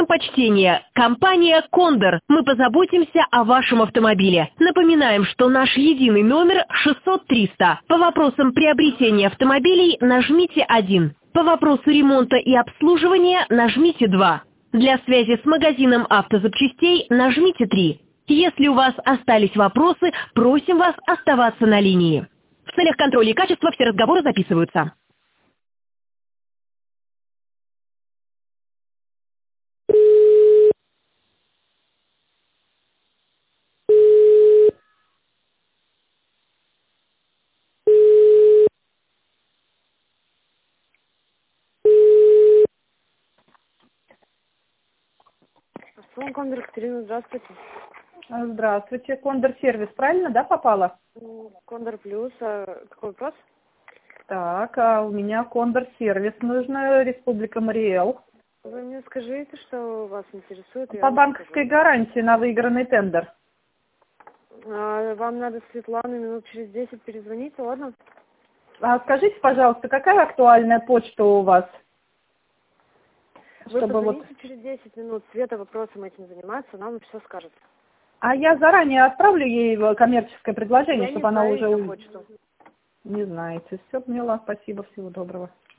Почтение. Компания «Кондор». Мы позаботимся о вашем автомобиле. Напоминаем, что наш единый номер 600-300. По вопросам приобретения автомобилей нажмите 1. По вопросу ремонта и обслуживания нажмите 2. Для связи с магазином автозапчастей нажмите 3. Если у вас остались вопросы, просим вас оставаться на линии. В целях контроля качества все разговоры записываются. Салон Кондор, Екатерина, здравствуйте. Здравствуйте. Кондор сервис, правильно, да, попала? Кондор плюс, какой вопрос? Так, а у меня Кондор сервис нужно, Республика Мариэл. Вы мне скажите, что вас интересует. По банковской гарантии на выигранный тендер. Вам надо, Светлана, минут через 10 перезвонить, ладно? А скажите, пожалуйста, какая актуальная почта у вас? Вы позвоните через 10 минут, Света вопросом этим занимается, она вам все скажет. А я заранее отправлю ей коммерческое предложение, чтобы она уже... Я не знаю почту. Не знаете. Все, поняла. Спасибо, всего доброго.